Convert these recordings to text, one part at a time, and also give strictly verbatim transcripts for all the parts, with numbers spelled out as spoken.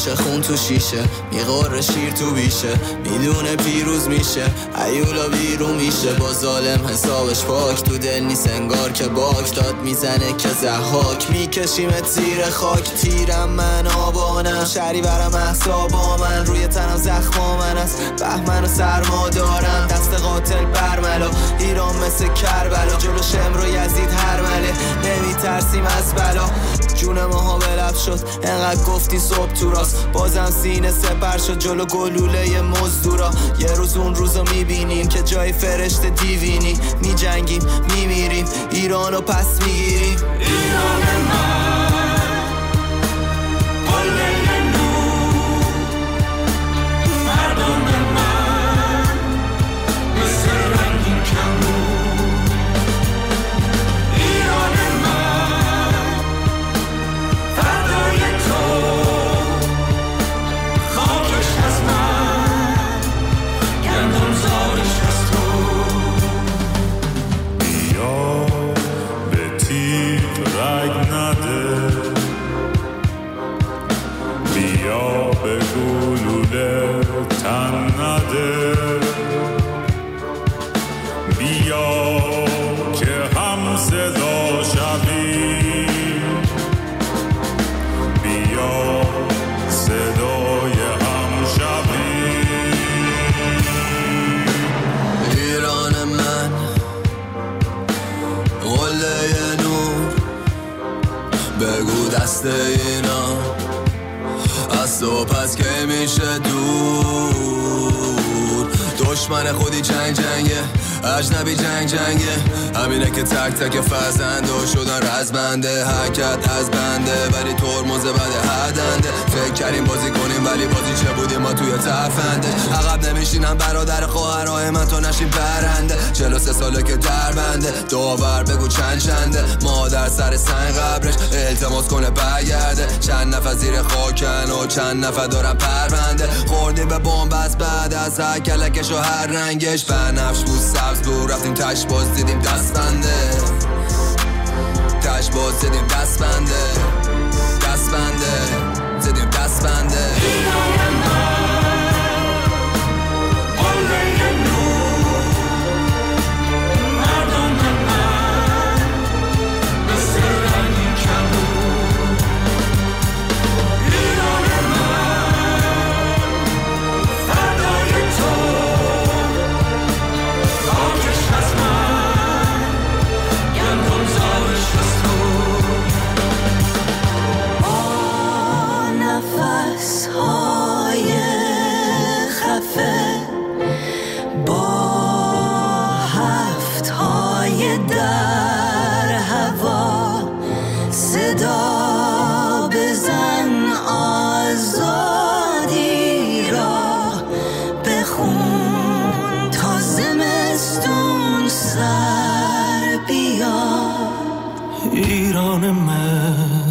میشه خون تو شیشه، میغوره شیر تو بیشه، میدونه پیروز میشه، ایولا بیرون میشه. با ظالم حسابش پاک، تو دل نیست انگار که باک داد میزنه که زحاک. میکشیمت زیر خاک، تیرم من آبانم، شری برم احسابا من، روی تنم زخما من است، بهمن و سرما دارم، دست قاتل برملا. ایران مثل کربلا، جلو شمر و یزید هرمله، نمیترسیم از بلا. جون ماها به لب شد، انقدر گفتی صبح تو راست، بازم سینه سپر شد جلو گلوله مزدورا. یه روز اون روزو میبینیم که جای فرشته دیوینی، میجنگیم میمیریم، ایرانو پس میگیریم. ایران من قله نور، مردم من مثل رنگین کمون. ایران من فردای تو، خاکش از من، گندم زارش از تو. بیا به تیغ رگ نده، بیا به گلوله تن نده، بیا که هم صدا شوی، بیا صدای هم شوی. ایران من قله نور، بگو دست اینا از تو پس که میشه دور. دشمن خودی جنگ جنگه، اجنبی جنگ جنگه، همینه که تک تک فرزنده شدن رزمنده. حرکت از بنده ولی ترمز بده هدنده، فکر کردیم بازی کنیم ولی بازی چه بودیم ما توی ترفنده. عقب نمیشینم برادر خواهرای من تا نشیم برنده، چهل و سه ساله که در بنده، داور بگو چند چنده. مادر سر سنگ قبرش التماس کنه برگرده، چند نفر زیر خاکن و چند نفر دارن پرونده. خوردیم به بمب از بعد از هر کلکش و هر رنگش، بنفش بود سبز بود، رفتیم تش باز دیدیم دست بنده، تش باز دیدیم دست بنده، دست بنده دیدیم دست بنده. ایران من قله نور، مردم من مثل رنگین کمون. ایران من فردای تو، خاکش از من، گندم زارش از تو. با نفس‌های خفه، با هفت‌های در هوا، صدا بزن آزادی را بخون تا زمستون سر بیاد. ایران من،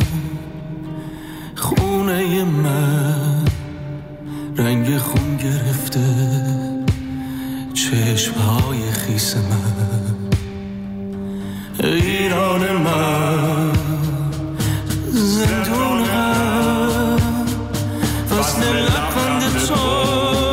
خونه من، رنگ خون گرفته چشمهای خیس من. ایران من، زندون من، وصل لبخند تو،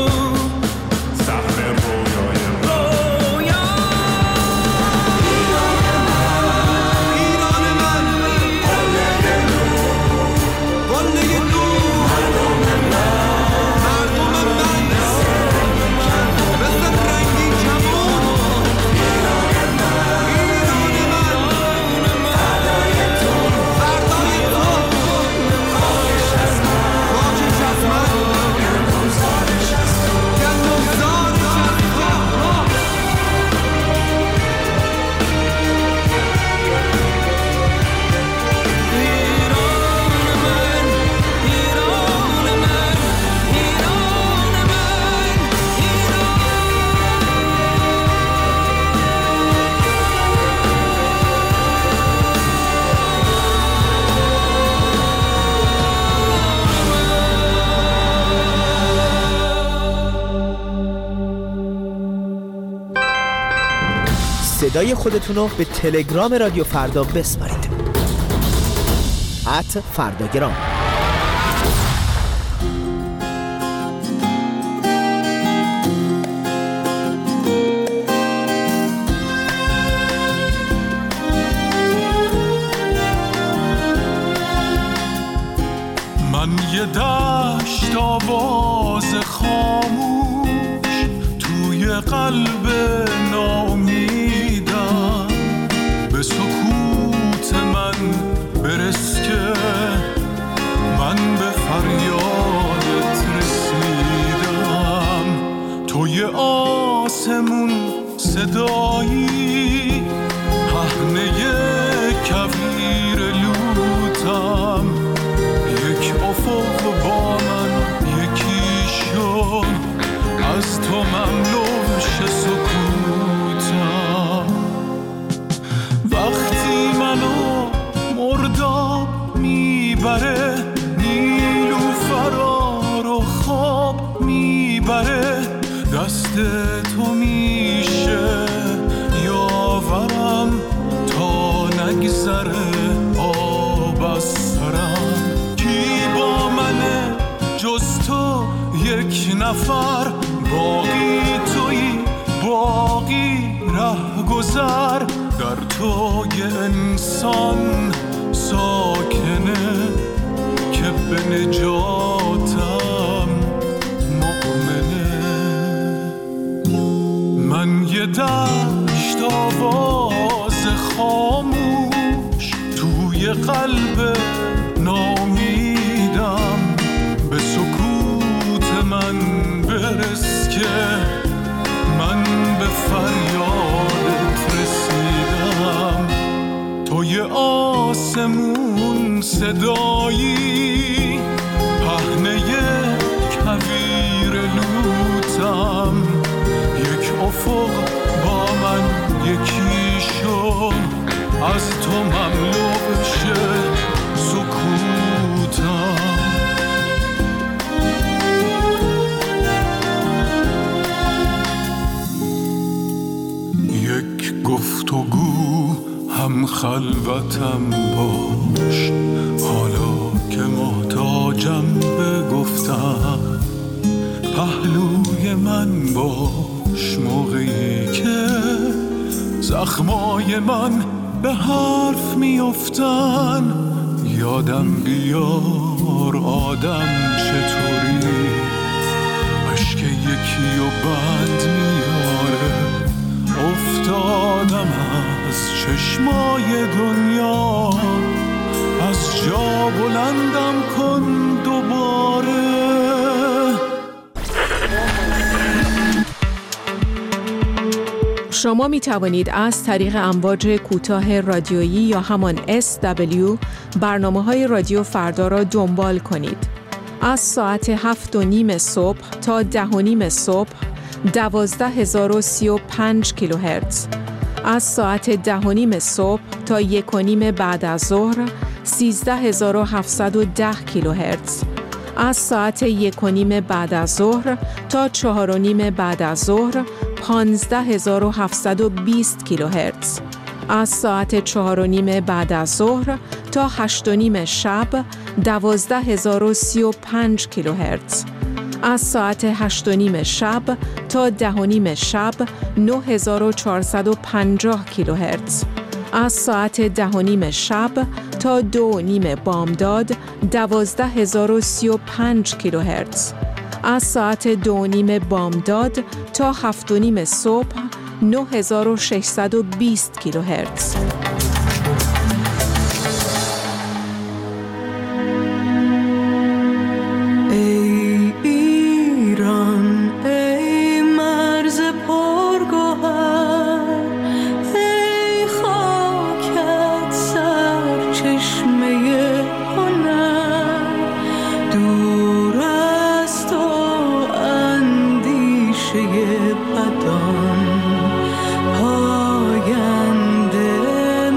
صدای خودتون رو به تلگرام رادیو فردا بسپارید. ات فرداگرام. من یه دشت آواز خاموش توی قلب ناامیدم، به سکوت من برس که من به فریادت رسیدم. توی آسمون صدایی، پهنه کویر لوتم، یک افق با من یکی شد، از تو مملو شه سکوتم. وقتی منو مرداب میبره، نیلوفرا رو خواب میبره، دست تو میشه یاورم تا نگذره آب از سرم. کی با منه جز تو یک نفر، باقی تویی باقی ره گذر، در تو یه انسان ساکنه که به نجاتم مؤمنه. من یه دشت آواز خاموش توی قلب ناامیدم، به سکوت من برس که من به فریادت رسیدم. توی آسمون صدایی، پهنه کویر لوتم، یک افق با من یکی شد، از تو مملو شه سکوتم. یک گفتگو هم خلوتم باش، حالا که محتاجم به گفتم، پهلوی من باش موقعی که زخمای من به حرف میافتن. یادم بیار آدم چطوری، اشک یکی و بند میاره، افتادم از چشمای دنیا، از جا بلندم کن دوباره. شما می توانید از طریق امواج کوتاه رادیویی یا همان اس دبلیو برنامه‌های رادیو فردا را دنبال کنید. از ساعت هفت و نیم صبح تا ده و نیم صبح دوازده هزار و سی و پنج کیلوهرتز، از ساعت ده و نیم صبح تا یک و نیم بعد از ظهر سیزده هزار و هفتصد و ده کیلوهرتز، از ساعت یک و نیم بعد از ظهر تا چهار و نیم بعد از ظهر پانزده هزار و هفتصد و بیست کیلوهرتز، از ساعت چهار و نیم بعد از ظهر تا هشت و نیم شب دوازده هزار و سی و پنج کیلوهرتز، از ساعت هشت و نیم شب تا ده و نیم شب نه هزار و چهارصد و پنجاه کیلوهرتز، از ساعت ده و نیم شب تا دو و نیم بامداد دوازده هزار و سی و پنج کیلوهرتز، از ساعت دو و نیم بامداد تا هفت و نیم صبح نه هزار و ششصد و بیست کیلوهرتز. ای ایران، ای مرز پرگوهر، ای خاکت سرچشمه هنر، دور از تو اندیشه بدان، پاینده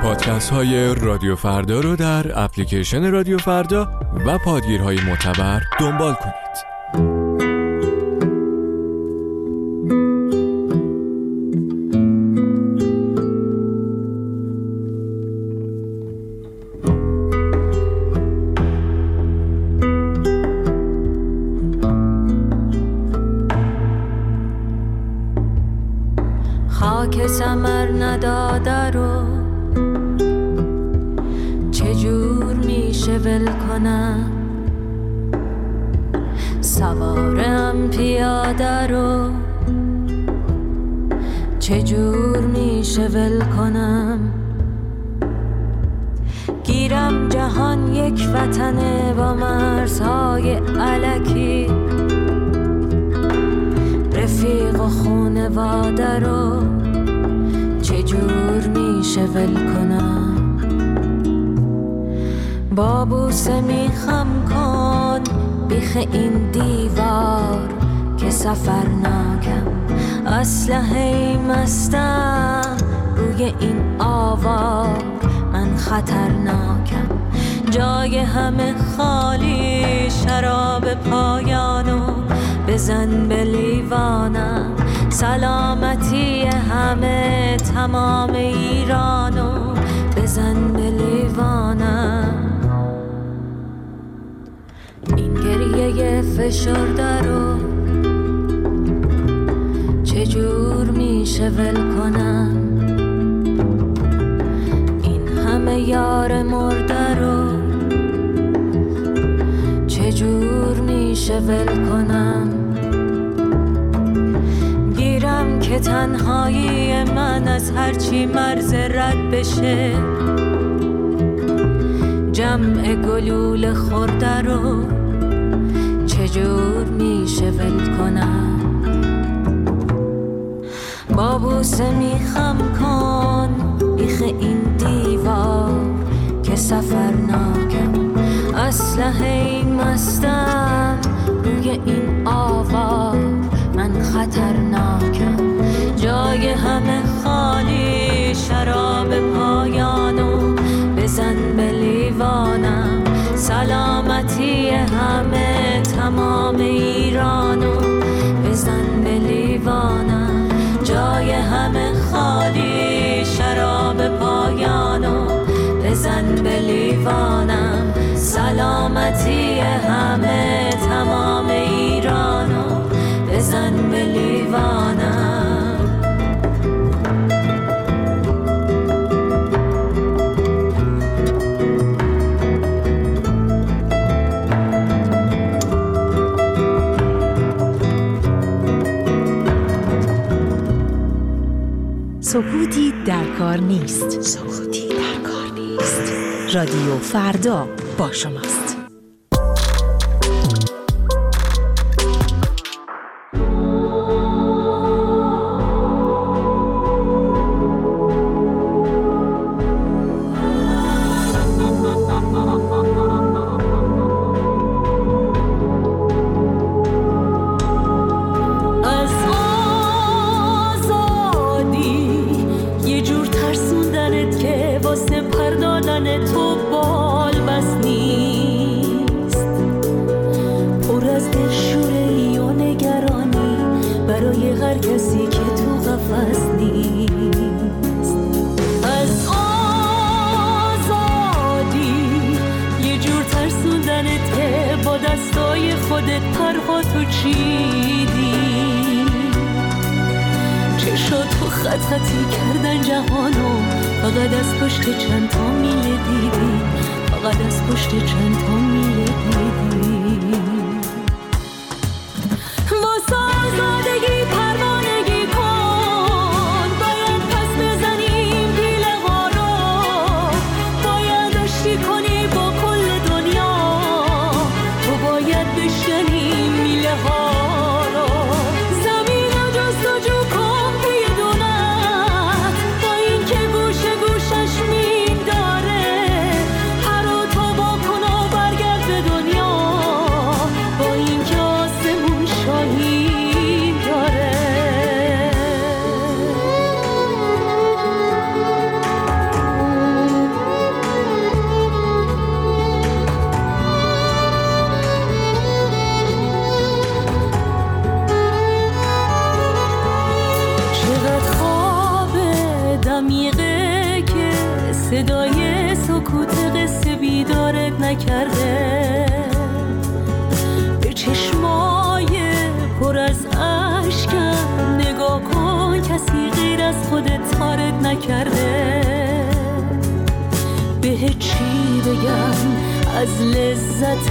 پادکست های رادیو فردا رو در اپلیکیشن رادیو فردا و پادگیرهای معتبر دنبال کنید. خاک ثمر نداده رو چجور میشه ول کنم، سوارم پیاده رو چجور میشه ول کنم، گیرم جهان یک وطنه با مرزهای الکی، رفیق و خونواده رو چجور میشه ول کنم، با بوسه میخم کن بیخ این دیوار که سفر ناکم، اسلحه مستم روی این آوار من خطرناکم، جای همه خالی شراب پایانو بزن به لیوانم، سلامتی همه تمام ایرانو بزن به لیوانم، این گریه فشرده رو چجور میشه ول کنم، این همه یار مرده رو چجور میشه ول کنم، گیرم که تنهایی من از هرچی مرز رد بشه، جمع گلول خورده رو چجور میشه ول کنم، با بوسه میخم کن بیخ این دیوار که سفر ناکم، اسلحه مستم روی این آوار من خطرناکم، جای همه خالی شراب پایانو بزن به لیوانم، سلامتی همه تمام ایرانو بزن به لیوانم، جای همه خالی شراب پایانو بزن به لیوانم، سلامتی همه تمام ایرانو بزن به لیوانم. سکوتی در کار نیست. سکوتی در کار نیست. رادیو فردا با شماست. دنیا صدای سکوت قصه بیدارت نکرده، به چشمای پر از اشکم نگاه کن، کسی غیر از خودت تارت نکرده. به چی بگم از لذت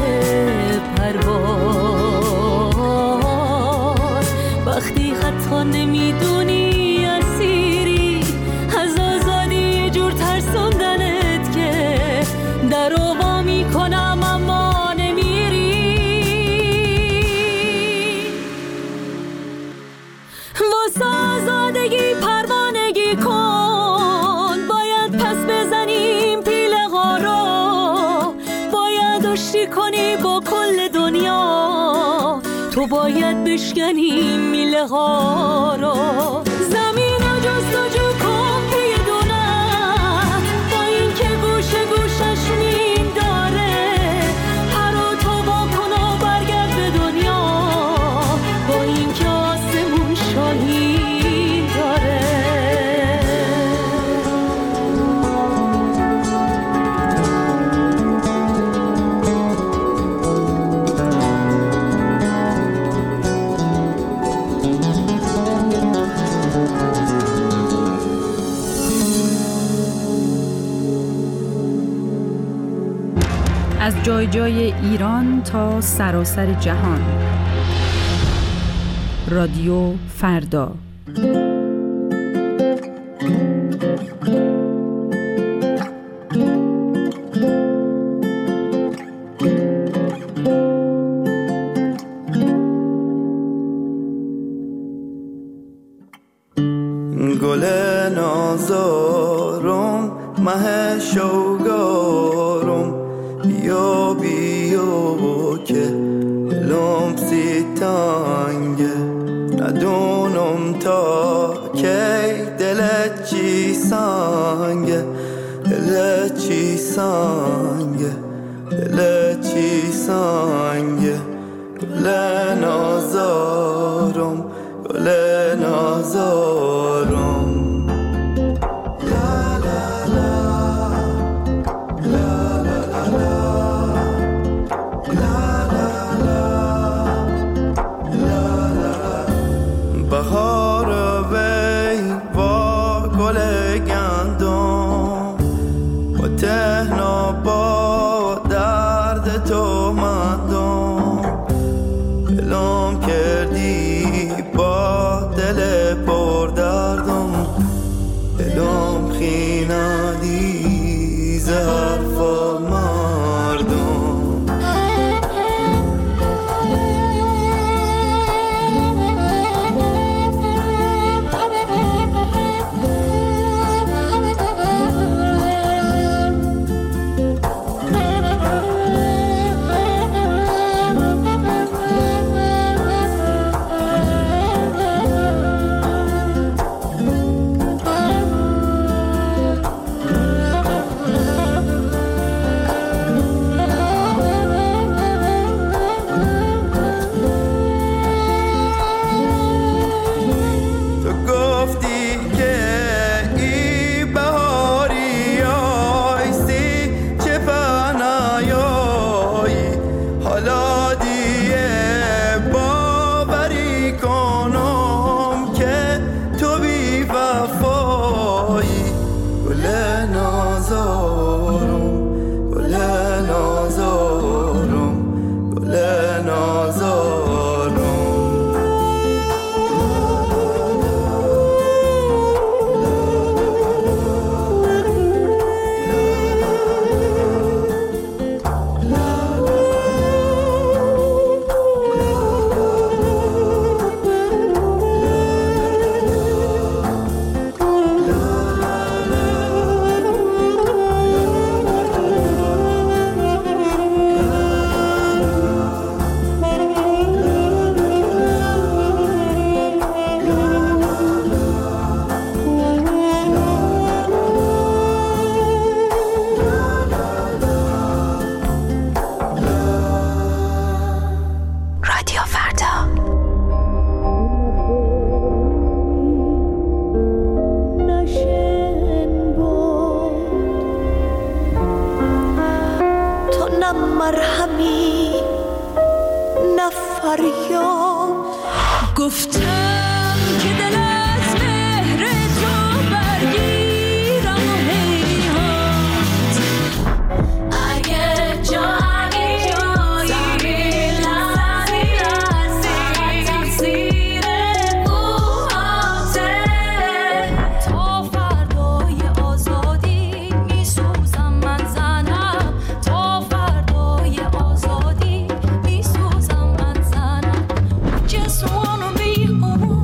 پرواز، وقتی حتی نمیدونی اسیری از آزادی، یه جور ترسوندنت که در وا میکنم اما نمیری. واسه آزادگی پروانگی کن، باید پس بزنیم پیله ها رو، باید آشتی کنی با کل دنیا، تو باید بشکنی میله ها رو. زمین رو جستجو کن پی دونت، با این که گوشه گوشش مین داره، پر و تو با کن و برگرد به دنیا، با این که آسمون شاهین داره. از جای جای ایران تا سراسر جهان، رادیو فردا. گل نازارم مه شوگارم، بیا بیا که دلم سی تنگه، ندونم تا کی دلت چی سنگه، دلت چی سنگه، دلت چی سنگه. گل نازارم گل نازارم، بهار وی با گل گندم، با تهنا با درد تو مندم، دلم کردی با دل پر درد، مرهمی نه فریاد. گفتم که دل از مهر تو برگیرم و هیهات. اگه جایی جایی لحظی لحظی تفسیر موهاته، تا فردای آزادی میسوزم من زنم، تا فردای آزادی میسوزم من زنم. Just wanna be a woman.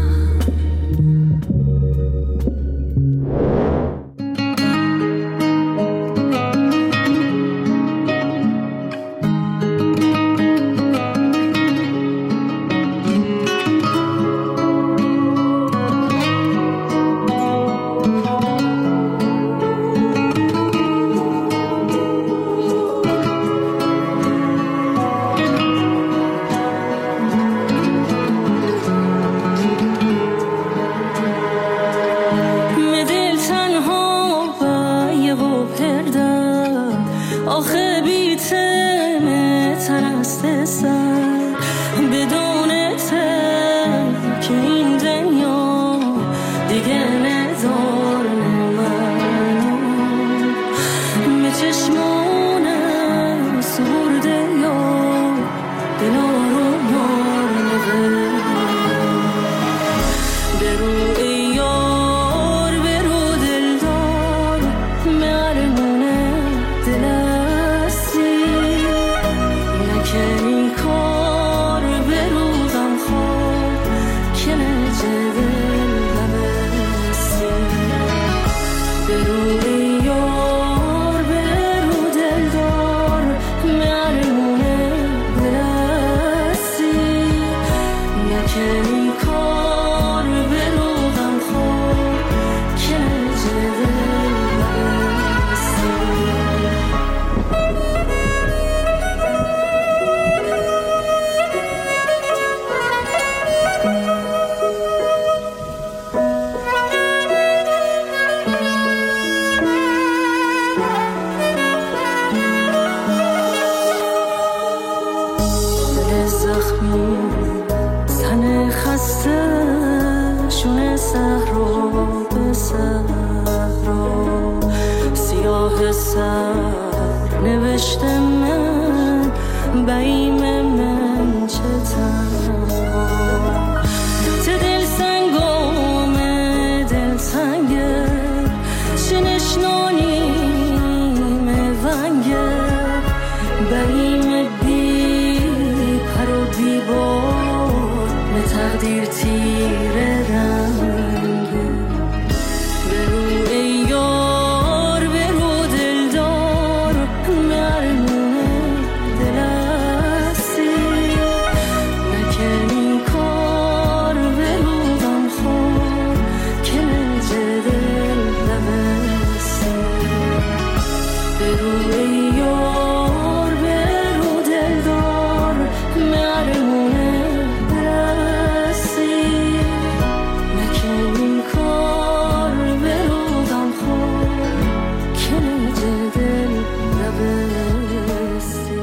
مدل تنها بایه و پردر، آخه بیتمه ترست سر، بدون تر که این دنیا دیگه ندارن منو. به چشمانم سرده یا دلا رو مار برو ای یار برو دلدار، مرمونه دل هستی نکنی کار برو غمخوار که نجه دل نبستی. برو ای یار برو دلدار، مرمونه دل هستی نکنی کار برو غمخوار که نجه دل نبستی. دل زخمی تن خسته شونه صحرا به صحرا، سیاه سر نوشته من بیم من چه تنها. ته دل سنگام دل سنگه چه نشنانیم ونگه، بیم بی پر و بی بار به تقدیر تیره رنگه. برو ای یار برو دلدار، مرمونه دل هستی نکنی کار برو غمخوار که نجه دل نبستی. برو ای یار برو دلدار، مرمونه دل هستی نکنی کار برو غمخوار که نجه دل نبستی.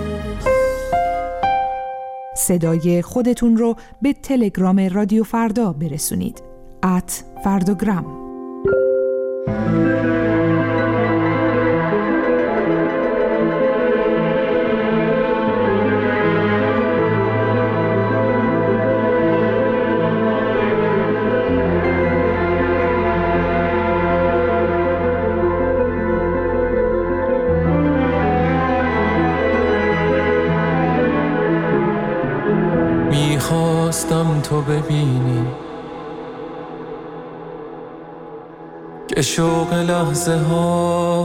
صدای خودتون رو به تلگرام رادیو فردا برسونید. ات فرداگرام. میخواستم تو ببینی که شوق لحظه ها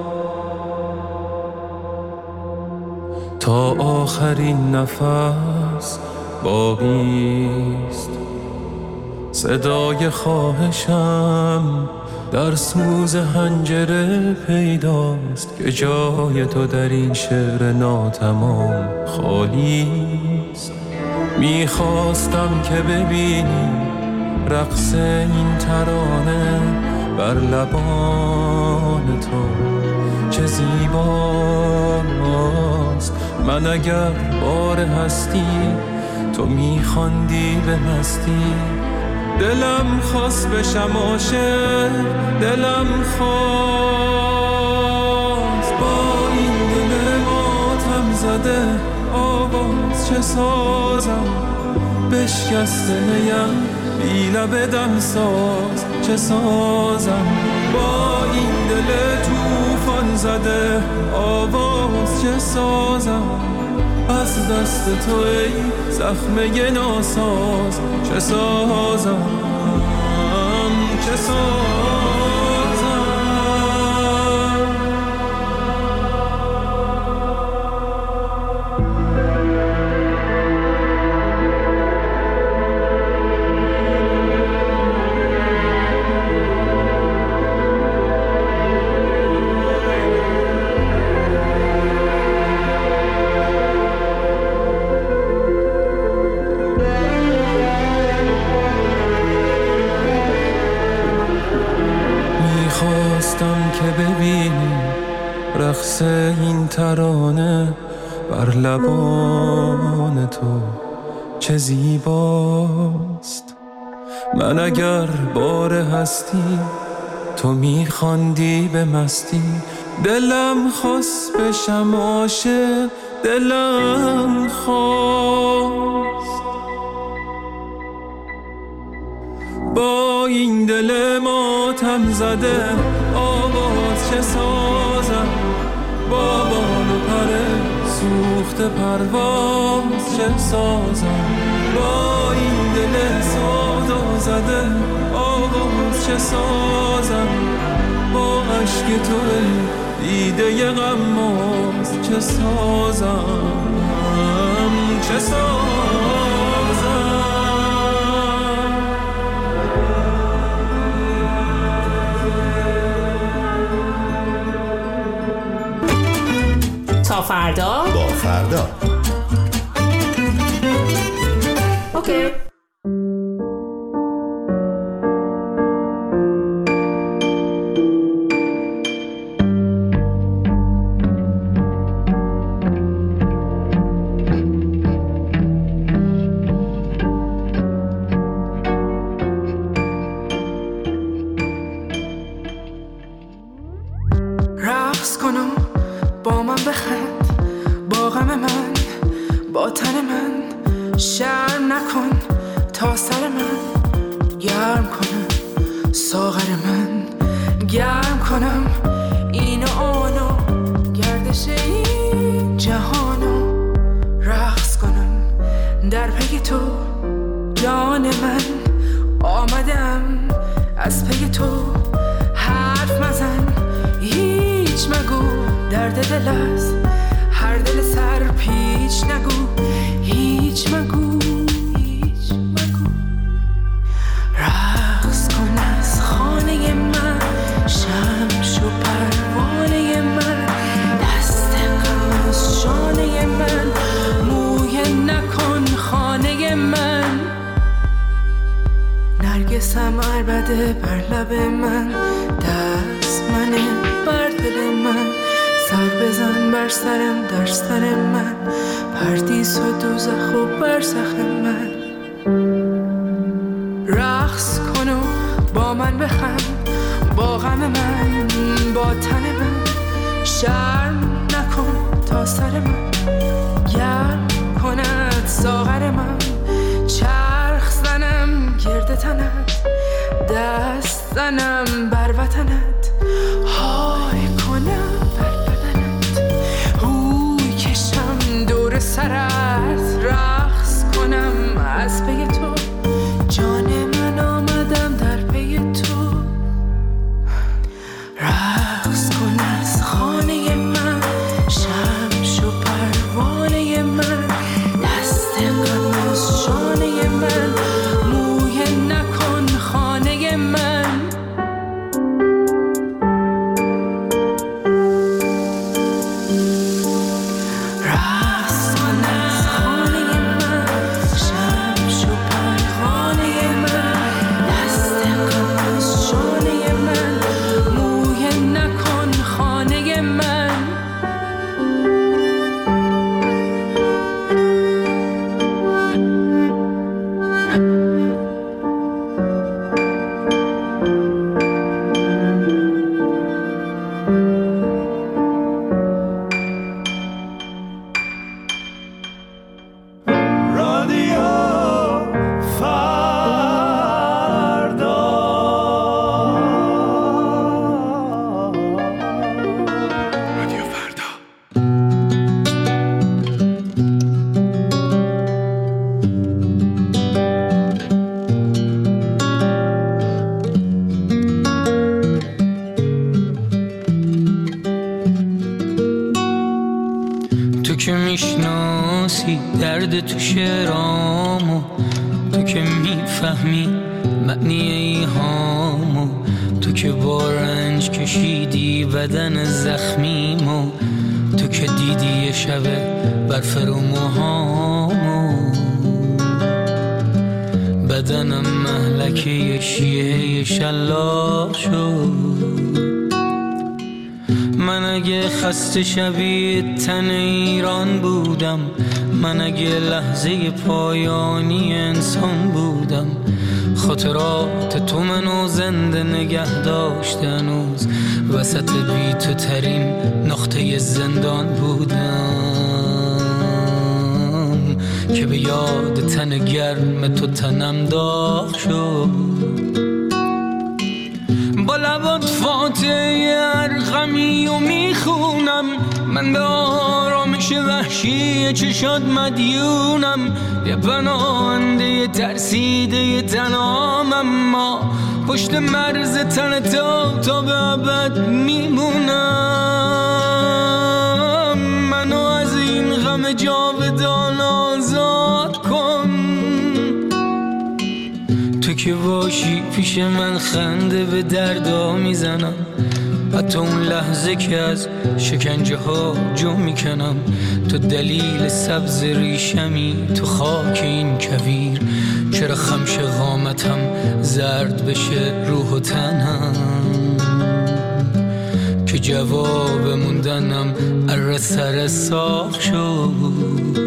تا آخرین نفس باقیست. صدای خواهشم در سوز حنجره پیداست که جای تو در این شعر ناتمام خالیست. میخواستم که ببینی رقص این ترانه بر لبان تو چه زیباست. من اگر بار هستی تو میخواندی به مستی، دلم خواست بشم عاشق، دلم خواست با این دل ماتم زده آواز چه سازم، بشکسته نیم بی لب دم ساز چه سازم، با این دل توفان زده آواز چه سازم، از دست تو ای زخمه ناساز چه سازم چه سازم. که ببینی رقص این ترانه بر لبان تو چه زیباست، من اگر بار هستی تو میخواندی به مستی، دلم خواست بشم عاشق، دلم خواست با این دل ماتم زده آواز چه سازم، با بال و پر سوخت پرواز چه سازم، با این دل سودا زده آواز چه سازم، با عشق تو دیده غماز چه سازم چه سازم. تا فردا با فردا اوکی. رقص کنم با من بخند، با غم من با تن من، شرم نکن تا سر من گرم کنم، ساغر من گرم کنم این و آنو، گردش این جهانو، رقص کنم در پی تو جان من، آمدم از پی تو، حرف مزن هیچ مگو، درد دل است هر دل سر پیچ نگو، هیچ مگو هیچ مگو، رقص کن از خانه من، شمس و پروانه من، دست غم از شانه من، موی نکن خانه من، نرگسم عربده بر لب من، دست منه بر دل من، سر بزن بر سرم در سر من، پردیس و دوزخ و برزخ من، رقص کن و با من بخند، با غم من با تن من، شرم نکن تا سر من گرم کند ساغر من، چرخ زنم گرد تنت، دست زنم بر وطنت، های کنم بر بدنت، هوی کشم دور سرت، رقص کنم از پی تو، جان من آمدم در پی تو، رقص کن از خانه من، شمس و پروانه من، دست غم از شانه من، موی نکن خانه من. که میشناسی درد تو شعرامو، تو که میفهمی معنی ایهامو، تو که با رنج کشیدی بدن زخمیمو، تو که دیدی یه شبه برف رو موهامو، بدنم مهلک یه شیعه شلاق شد. من اگه خسته شبیه تن ایران بودم، من اگه لحظه پایانی انسان بودم، خاطرات تو منو زنده نگه داشت هنوز، وسط بی تو ترین نقطه زندان بودم که به یاد تن گرم تو تنم داغ شد. با لبات فاتحه ارقمی و میخونم، من به آرامش وحشی چشات مدیونم، یه پناهنده ترسیده تنام، اما پشت مرز تن تو تا به ابد میمونم. منو از این غم جاودان آزاد کن، تو که باشی پیش من خنده به دردا میزنم، حتی اون لحظه که از شکنجه ها جو میکنم. تو دلیل سبز ریشمی تو خاک این کویر، چرا خمش قامتم زرد بشه روح و تنم، که جواب موندنم اره سر ساخ شد.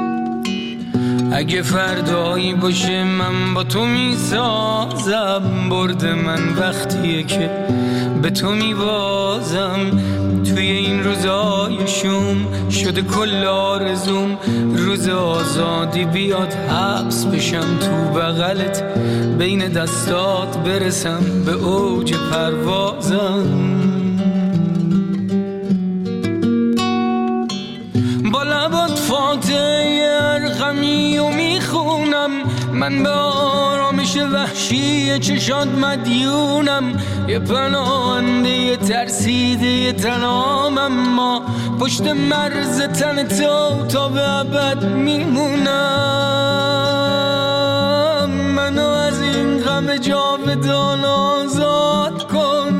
اگه فردایی باشه من با تو میسازم، برد من وقتیه که به تو میبازم. توی این روزای شوم شده کل آرزوم، روز آزادی بیاد حبس بشم تو بغلت، بین دستات برسم به اوج پروازم. با لبات فاتحه ارقمی و میخونم، من به آرامش وحشی چشات مدیونم، یه پناهنده ترسیده تنام، اما پشت مرز تن تو تا به ابد میمونم. منو از این غم جاودان آزاد کن.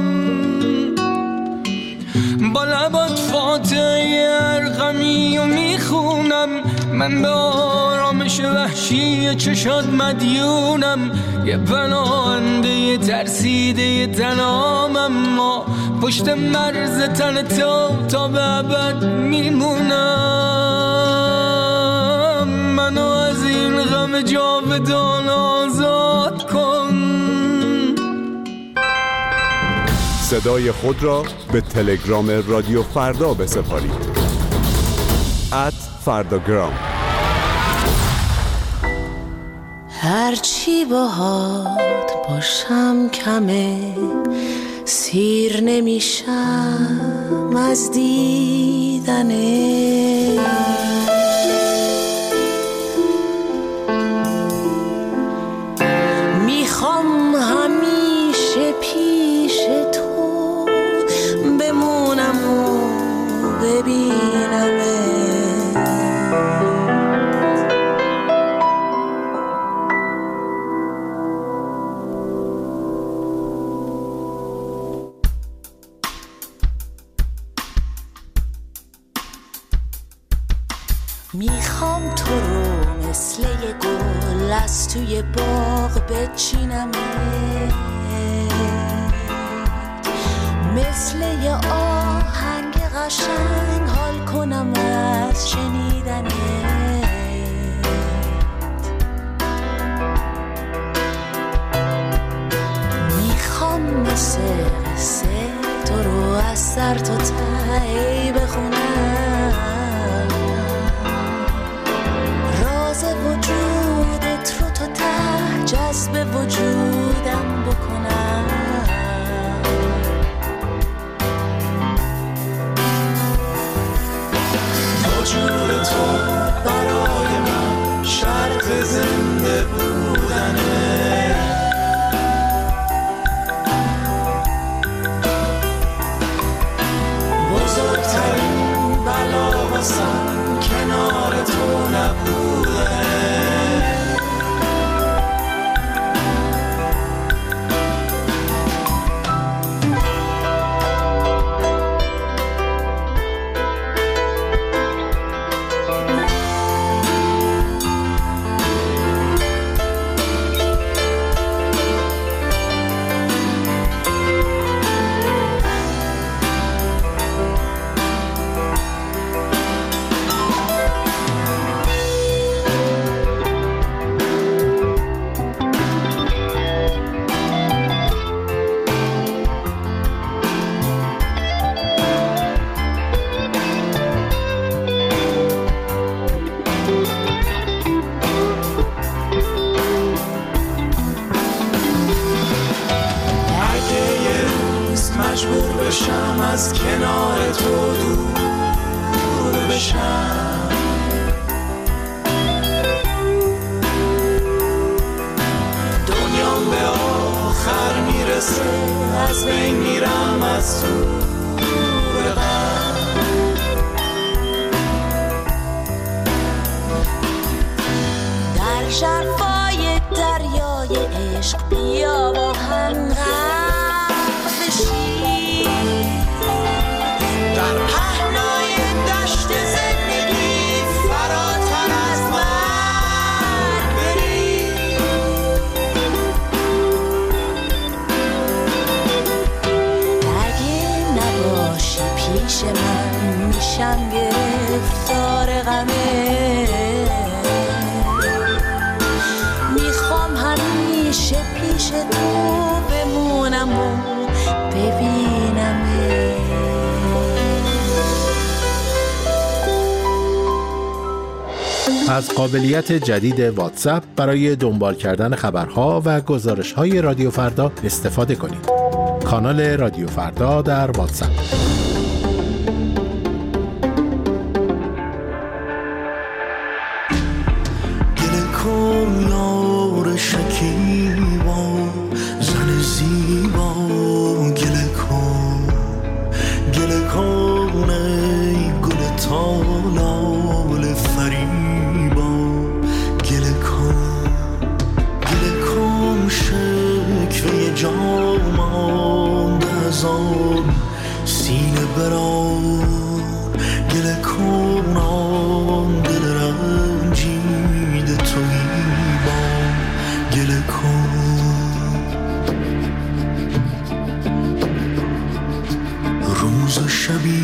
با لبات فاتحه ارقمی و میخونم، من به آرامش وحشی چشات مدیونم، یه پناهنده ترسیده تنام، اما پشت مرز تن تو تا به ابد میمونم. منو از این غم جاودان آزاد کن. صدای خود را به تلگرام رادیو فردا بسپارید. ات فرداگرام. هرچی باهات باشم کمه، سیر نمیشم از دیدنه. میخوام همیشه پیش تو بمونم و ببینمه. میخوام تو رو مثل یه گل از توی باغ بچینم، مثل یه آهنگ قشنگ حال کنم از شنیدنت. میخوام مثل قصه تو رو از سر تا ته بخونم، وجودت رو تا ته جذب وجودم بکنم. وجود تو برای من شرط زنده بودنه. بزرگترین بلا واسم نبودنه. مجبور بشم از کنار تو دور بشم، دنیام به آخر میرسه از بین میرم از دور غم. در ژرفای دریای عشق بیا با هم در پهنای دشت زندگی فراتر از من بری. اگه نباشی پیش من میشم گرفتار غمه، میخوام همیشه پیش تو بمونم و ببینم. از قابلیت جدید واتساپ برای دنبال کردن خبرها و گزارش‌های رادیو فردا استفاده کنید. کانال رادیو فردا در واتساپ. گله کن یار شکیبا زن زیبا، گله کن گله کن ای گل تالال فریبا، گله کن گله کن شکوه جامان دزان سینه بران، گله کن آن دل رنجیده تویی با، گله کن روز و شبی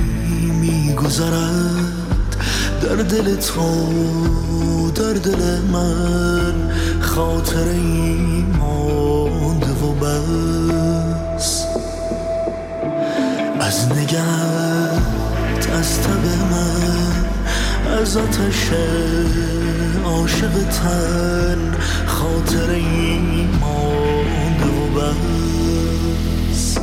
میگذرد در دل تو در دل من، خاطره مانده و بس از نگهت از تب من، از آتش عاشق تن، خاطره مانده و بس.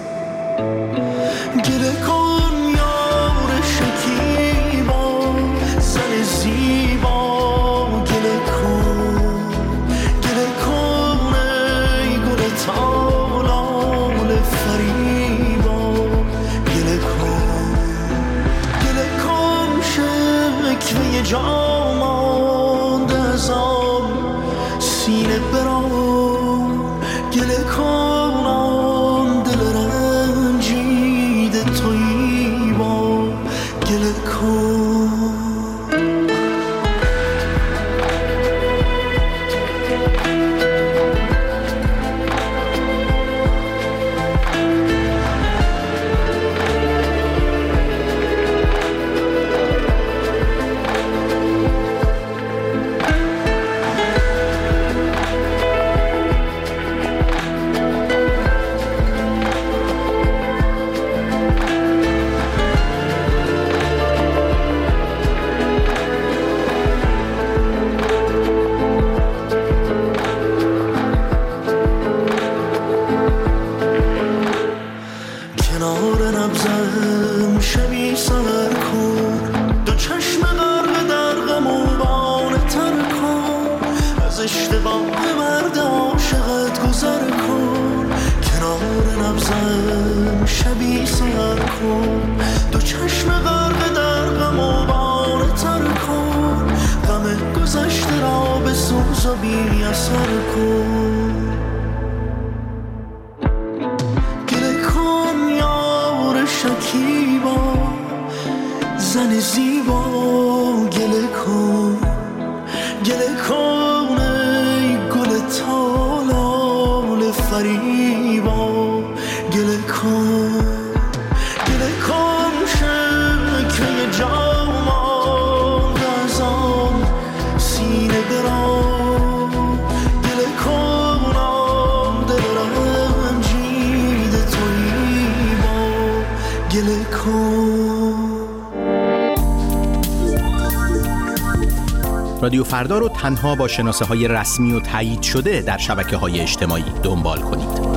گله کن یار شکیبا زن زیبا، گله کن گله کن ای گل تالال فریبا، گله کن گله کن شکوه جامان از آن سینه بران، گله کن آن دل رنجیده تویی با، گله کن. زن زیبا گله کن گله کن ای گل تالال فریبا گله کن گله کن شکل جامان از آن سینه برام گله کنم دل رنجید تویی با گله کن. رادیو فردا رو تنها با شناسه های رسمی و تایید شده در شبکه های اجتماعی دنبال کنید.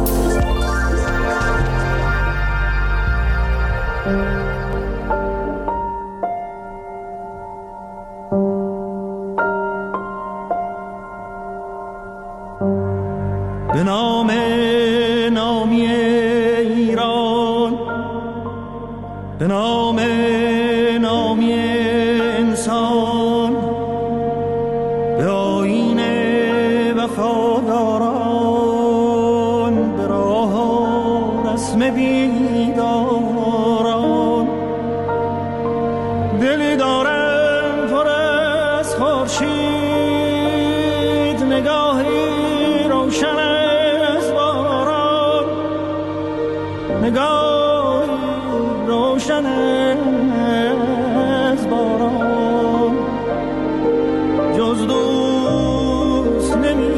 به نام نامی ایران به نام نامی انسان به آیین وفاداران به راه رسم بیداران دلی دارم پر از خورشید نگاهی روشن از باران نگاهی روشن از باران جز دوست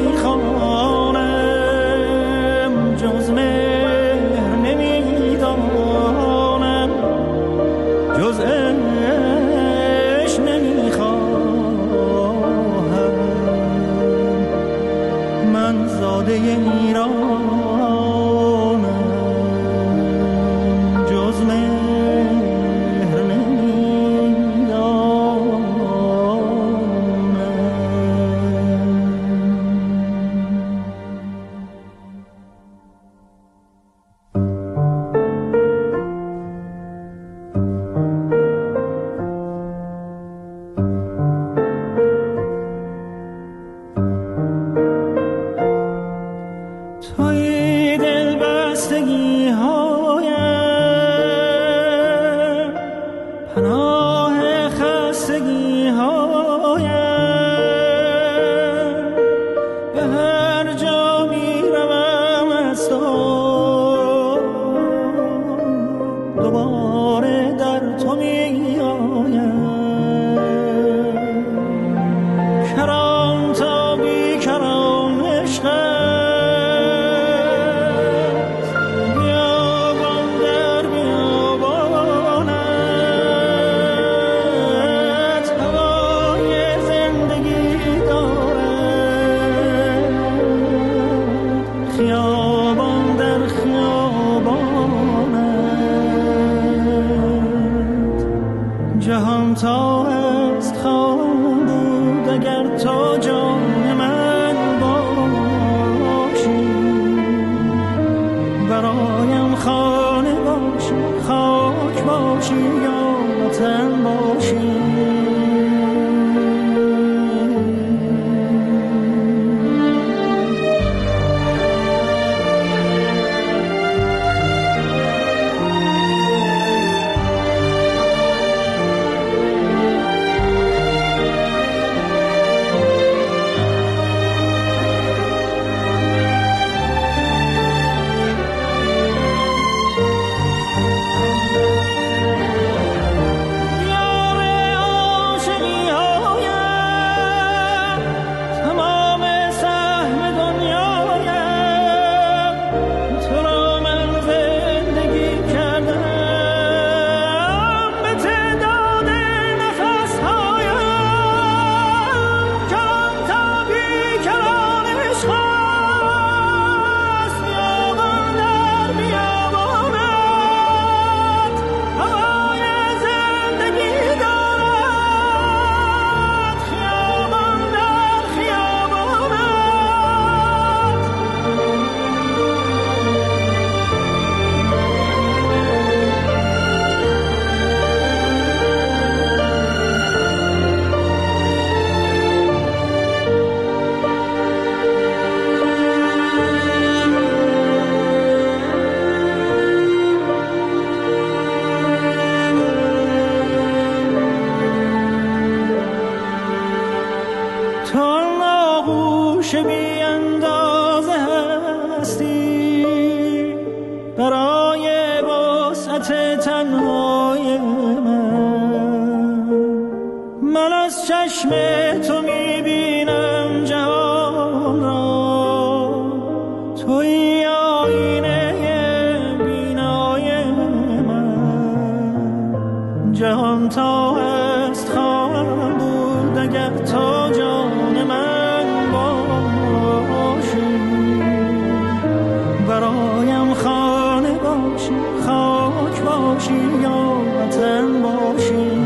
نمیخوانم جز مهر نمیدانم جز عشق نمیخواهم من زاده ایرانم جز مهر نمیدانم. توی دل بستگی هایم پناه خستگی هایم به هر جا می روم از تو دوباره در تو می آیم کران تا بی کران عشقم جهان تا است خواهم بود اگر تو جان من باشی برایم خانه باشی خاک باشی یا وطن باشی یار عاشق چشم تو میبینم جهان را، توی آینه بینای من. جهان تا هست خواهم بود اگر تا جان من باشی، برایم خانه باشی، خاک باشی یا وطن باشی.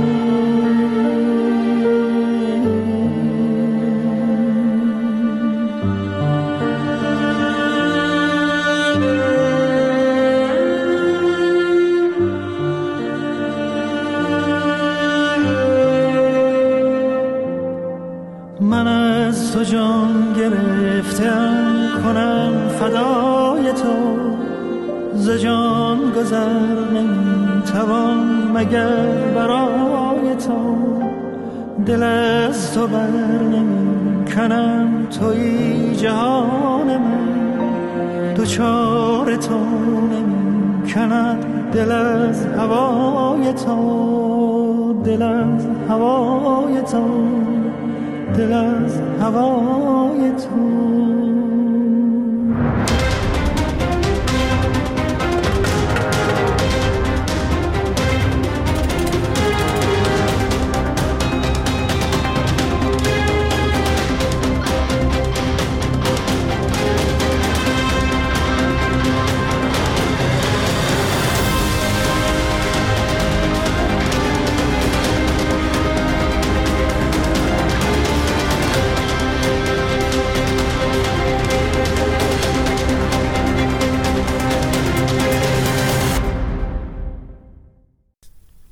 من از تو جان گرفتم کنم فدای تو، ز جان گذر نمیتوان مگر برای تو. دل از تو بر نمی کنم، توی جهان من. دوچار تو نمی کنم دل از هوای تو، دل از هوای تو، دل از هوای تو.